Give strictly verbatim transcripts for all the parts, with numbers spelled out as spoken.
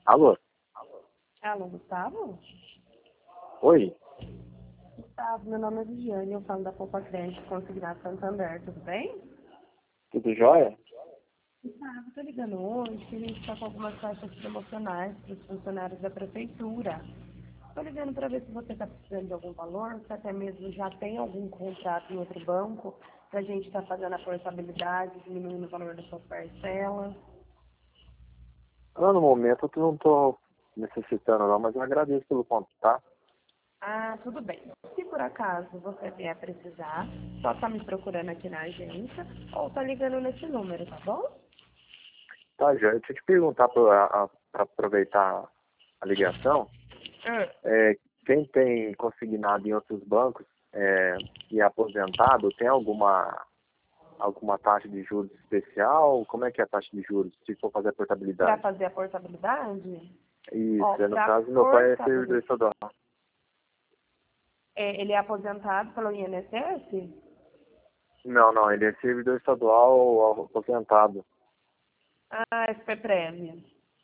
Alô? Alô, Gustavo? Oi? Gustavo, meu nome é Viviane, eu falo da Poupa Crédito Consignado Santander, tudo bem? Tudo jóia? Gustavo, tô ligando hoje que a gente está com algumas taxas promocionais para os funcionários da prefeitura. Tô ligando para ver se você está precisando de algum valor, se até mesmo já tem algum contrato em outro banco, para a gente estar fazendo a portabilidade, diminuindo o valor das suas parcelas. Ah, no momento eu não estou necessitando não, mas eu agradeço pelo conto, tá? Ah, tudo bem. Se por acaso você vier precisar, só tá me procurando aqui na agência ou tá ligando nesse número, tá bom? Tá, jóia. Deixa eu te perguntar para aproveitar a ligação. Hum. É, quem tem consignado em outros bancos é, e é aposentado, tem alguma, alguma taxa de juros especial? Como é que é a taxa de juros se for fazer a Para portabilidade? fazer a portabilidade? Ó, Isso, é, no para caso meu pai é servidor portabilidade, estadual. é, ele é aposentado pelo I N S S? Não, não, ele é servidor estadual aposentado. Ah, S P Prévia.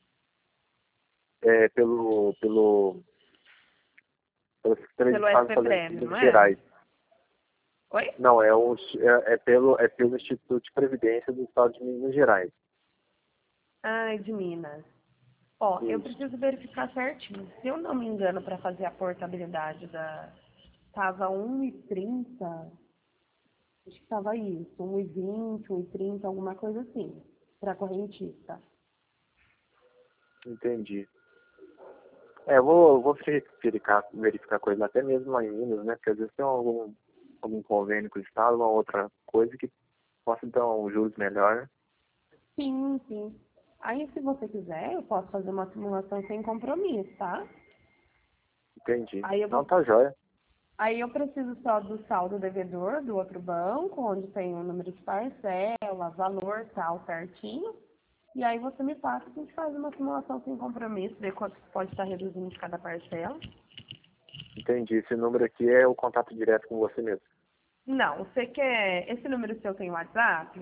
É, pelo, pelo, pela Secretaria de Pelo Estado S de P Fazenda de Prévio, não Minas é? Gerais. Oi? Não, é, o, é, é pelo, é pelo Instituto de Previdência do Estado de Minas Gerais. Ah, é de Minas. Ó, eu Isso. preciso verificar certinho. Se eu não me engano, para fazer a portabilidade da... Tava um e trinta. Acho que estava isso, um e vinte, um e trinta, alguma coisa assim, para correntista. Entendi. É, eu vou, eu vou verificar, verificar coisa até mesmo lá em Minas, né? Porque às vezes tem algum, algum convênio com o Estado, uma outra coisa que possa dar um juros melhor, né? Sim, sim. Aí, se você quiser, eu posso fazer uma simulação sem compromisso, tá? Entendi. Aí eu Não, vou, tá jóia. aí eu preciso só do saldo devedor do outro banco, onde tem o número de parcela, valor, tal, certinho. E aí você me passa, a gente faz uma simulação sem compromisso, ver quanto pode estar reduzindo de cada parcela. Entendi. Esse número aqui é o contato direto com você mesmo. Não, você quer... Esse número seu tem WhatsApp?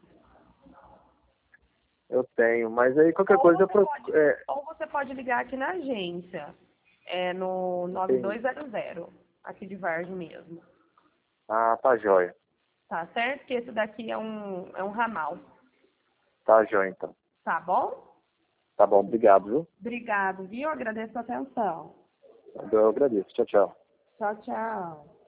Eu tenho, mas aí qualquer Ou coisa eu você procuro. pode, É, ou você pode ligar aqui na agência, é no nove dois entendi. zero zero, aqui de Vargem mesmo. Ah, tá jóia. Tá certo? Que esse daqui é um, é um ramal. Tá jóia, então. Tá bom? Tá bom, obrigado, viu? Obrigado, viu? Agradeço a atenção. Eu agradeço. Tchau, tchau. Tchau, tchau.